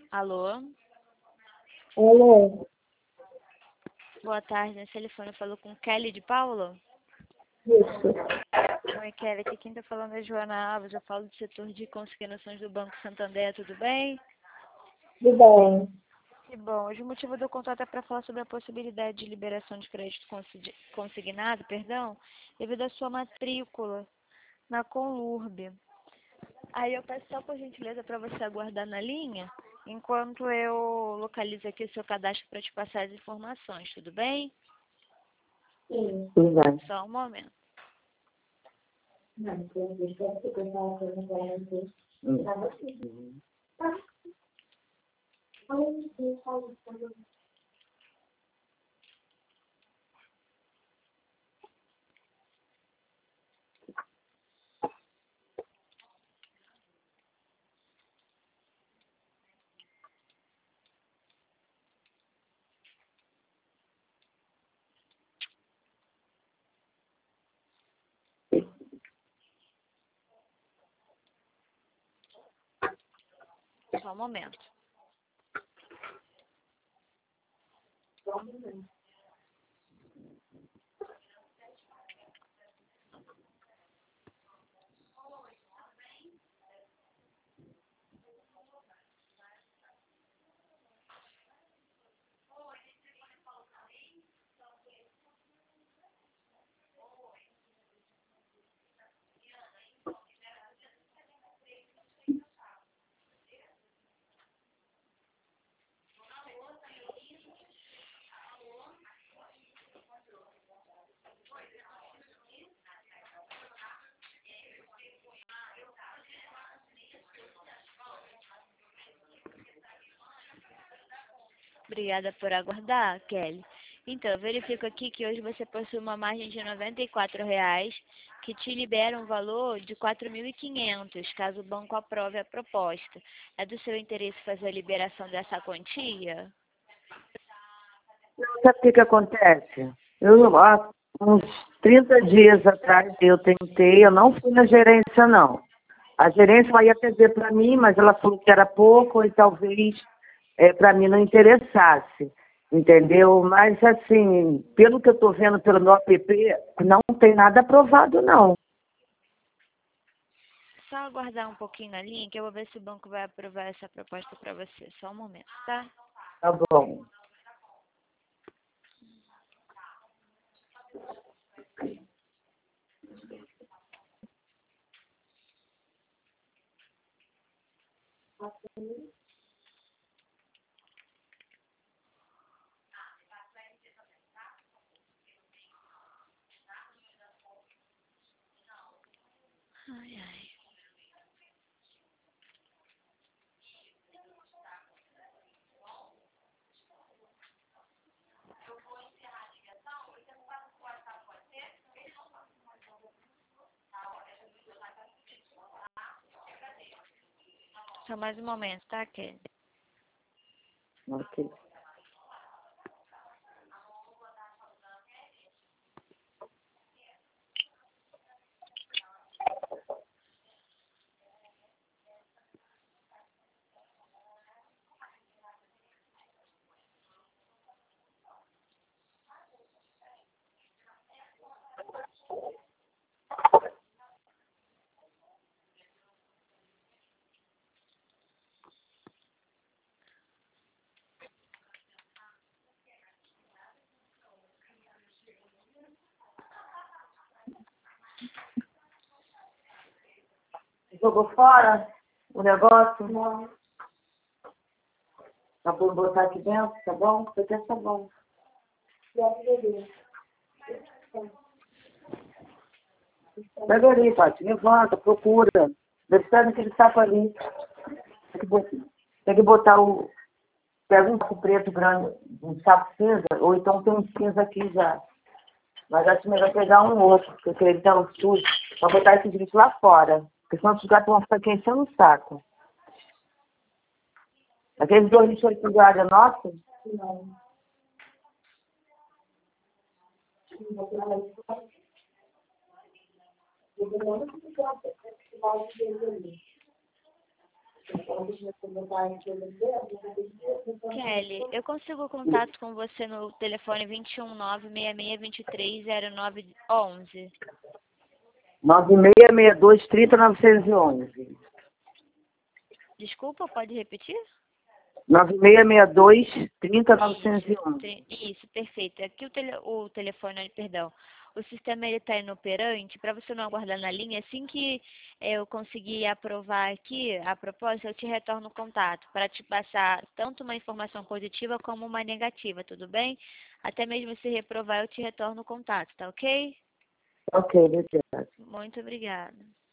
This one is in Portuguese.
Alô? Alô? Boa tarde, nesse telefone eu falo com Kelly de Paula? Isso. Oi, Kelly, aqui quem tá falando é Joana Alves, eu falo do setor de consignações do Banco Santander, tudo bem? Tudo bem. Que bom, hoje o motivo do contato é para falar sobre a possibilidade de liberação de crédito consignado, devido à sua matrícula na Conlurb. Aí eu peço só por gentileza para você aguardar na linha, enquanto eu localizo aqui o seu cadastro para te passar as informações, tudo bem? Sim. Tudo bem. Só um momento. Só um momento. Obrigada por aguardar, Kelly. Então, eu verifico aqui que hoje você possui uma margem de R$ 94,00, que te libera um valor de 4.500, caso o banco aprove a proposta. É do seu interesse fazer a liberação dessa quantia? Sabe o que acontece? Há uns 30 dias atrás eu tentei, eu não fui na gerência, não. A gerência ia atender para mim, mas ela falou que era pouco e talvez para mim não interessasse, entendeu? Mas, assim, pelo que eu estou vendo pelo meu app, não tem nada aprovado, não. Só aguardar um pouquinho na linha, que eu vou ver se o banco vai aprovar essa proposta para você. Só um momento, tá? Tá bom. Ai, ai. Só mais um momento, tá, Kelly? Ok. Jogou fora o negócio? Não. Tá por botar aqui dentro, tá bom? Você quer tá bom. Pega ali, Paty, levanta, procura. Deve estar naquele saco ali. Tem que botar o... Pega um saco preto grande, um saco cinza, ou então tem um cinza aqui já. Mas acho melhor pegar um outro, porque ele tá sujo, pra botar esse grito lá fora. Porque senão os gatos vão ficar aqui enchendo o saco. Aqueles 2 lixos de guarda nosso? Não. Kelly, eu consigo contato com você no telefone 219-6623-0911. 9662-30-911. Desculpa, pode repetir? 9662-30-911. Isso, perfeito. Aqui o telefone, perdão, o sistema ele está inoperante, para você não aguardar na linha, assim que eu conseguir aprovar aqui a proposta, eu te retorno o contato, para te passar tanto uma informação positiva como uma negativa, tudo bem? Até mesmo se reprovar, eu te retorno o contato, tá ok? Ok, obrigada. Muito obrigada.